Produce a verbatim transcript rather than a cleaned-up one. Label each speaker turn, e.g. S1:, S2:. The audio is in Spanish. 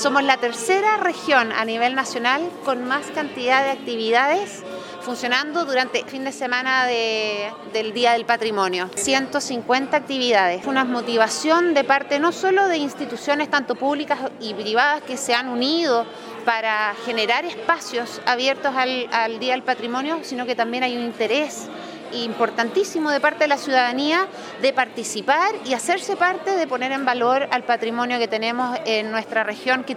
S1: Somos la tercera región a nivel nacional con más cantidad de actividades funcionando durante el fin de semana de, del Día del Patrimonio. ciento cincuenta actividades. Una motivación de parte no solo de instituciones tanto públicas y privadas que se han unido para generar espacios abiertos al, al Día del Patrimonio, sino que también hay un interés importantísimo de parte de la ciudadanía de participar y hacerse parte de poner en valor al patrimonio que tenemos en nuestra región.